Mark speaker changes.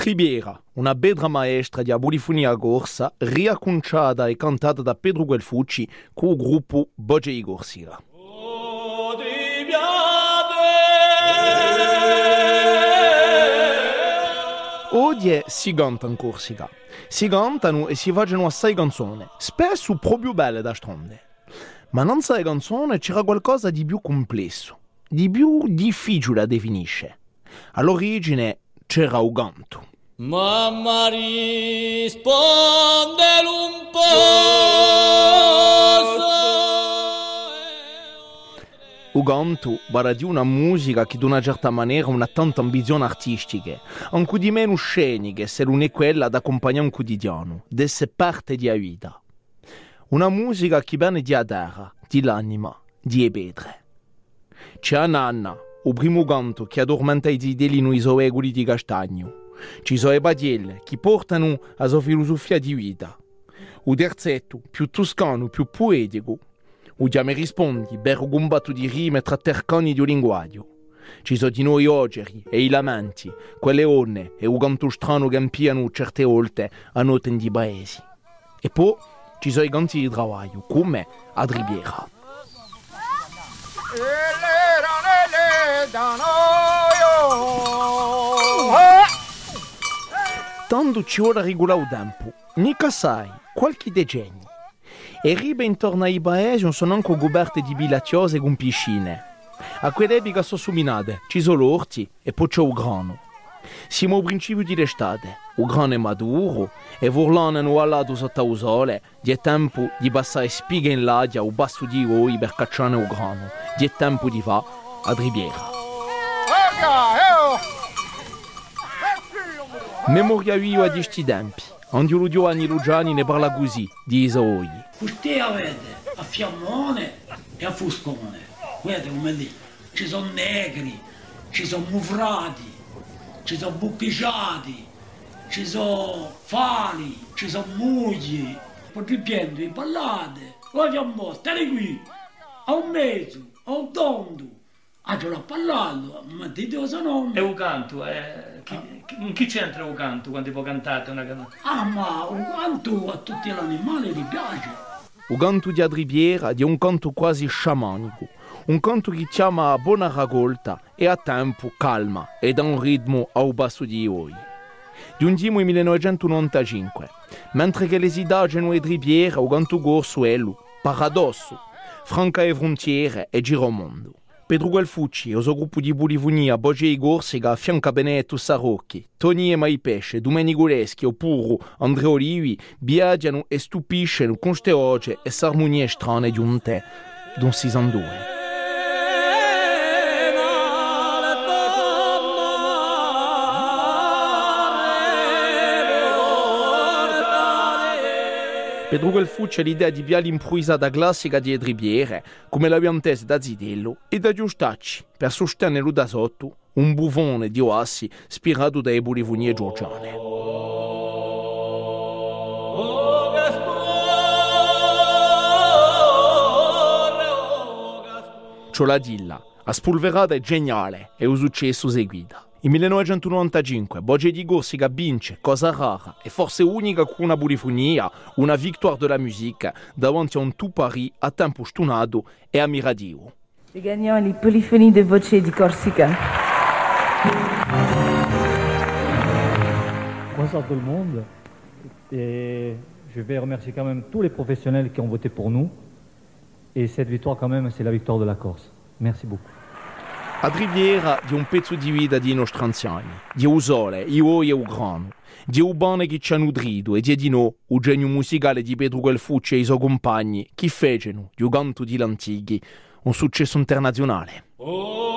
Speaker 1: Tribiera, una bedra maestra di polifonia corsa, riacconciata e cantata da Pedro Guelfucci con il gruppo Bogei Corsica. Oggi si canta in Corsica. Si cantano e si facciano assai canzoni, spesso proprio belle da stronde. Ma non sai canzone c'era qualcosa di più complesso, di più difficile da definire. All'origine c'era un canto.
Speaker 2: Mamma risponde un po'.
Speaker 1: Il canto era di una musica che, di una certa maniera, ha tanta ambizione artistica, anche di meno sceniche, se non è quella da accompagnare un quotidiano, desse parte di vita. Una musica che viene di terra, di l'anima, di pedre. C'è Nanna, il primo canto che addormenta i zideli nei suoi egoli di castagno. Ci sono i badielle che portano la sua filosofia di vita. Il terzetto, più toscano, più poetico. O già mi rispondi, per combatto di rime tra tercani di linguaggio. Ci sono di noi oggi e i lamenti, quelle onne e un canto strano che impiano certe volte a note di paesi. E poi ci sono i canti di travaglio, come a Ribiera. Tanto ci vuole regolare il tempo, mica sai, qualche decennio. E ribe intorno ai paesi sono anche coperte di villacciose con piscine. A quell'epoca sono suminate, ci sono orti e poi c'è il grano. Siamo al principio dell'estate, il grano è maduro e vorlano allato sotto il sole, di tempo di passare spighe in l'aria o basso di oi per cacciare il grano, di tempo di fa a Ribiera. Memoria viva di questi tempi. Andiolo Giovanni Lugiani ne parla così, di Isaoi.
Speaker 3: Questi avete a Fiammone e a Fuscone. Vedete come lì. Ci sono negri, ci sono mufrati, ci sono bucchiciati, ci sono fali, ci sono mugli. Poi ripiendo i ballate. Voi Fiammone, state qui. A un mezzo, a un tondo. Ah, ce l'ho parlato, ma dite cosa nome.
Speaker 4: E un canto, chi c'entra un canto quando può cantare una canzone?
Speaker 3: Ah, ma un canto a tutti gli animali gli piace.
Speaker 1: Il canto di Adribiera è un canto quasi sciamanico, un canto che chiama a buona raccolta e a tempo calma e da un ritmo a un basso di oi. Giungiamo nel 1995, mentre che le indagini di Adribiera il canto corso è lo paradosso, franca le frontiere e giromondo. Pedro Guelfucci e il suo gruppo di polifonia Bogei Corsica affianca Benedetto Sarocchi, Toni e Maipesce, Domenico Leschi oppure Andrea Olivi viaggiano e stupiscono con queste oggi e s'armonie strane di un tè, d'un 62. Pedro Guelfucci ha l'idea di via l'improvvisata classica di Ribiera, come l'abbiamo intesa da Zidello e da Giustacci, per sostenerlo da sotto, un buffone di oassi ispirato dalle polifonie georgiane. Cioladilla, la spolverata è geniale e il successo seguita. In 1995 Bogei di Corsica vince, cosa rara e forse unica con una polifonia, una victoire della musica davanti a un tout Paris a tempo stonato e ammiradio.
Speaker 5: Les gagnants, les polyphonies de Bogei di Corsica.
Speaker 6: Bonsoir tout le monde. Et je vais remercier quand même tous les professionnels qui ont voté pour nous. Et cette victoire quand même, c'est la victoire de la Corse. Merci beaucoup.
Speaker 1: A Ribiera di un pezzo di vita di nostri anziani, di un sole, io e un grano, di un bene che ci ha nutrito e di noi il genio musicale di Pedro Guelfucci e i suoi compagni che fecero di un canto di l'antichi un successo internazionale.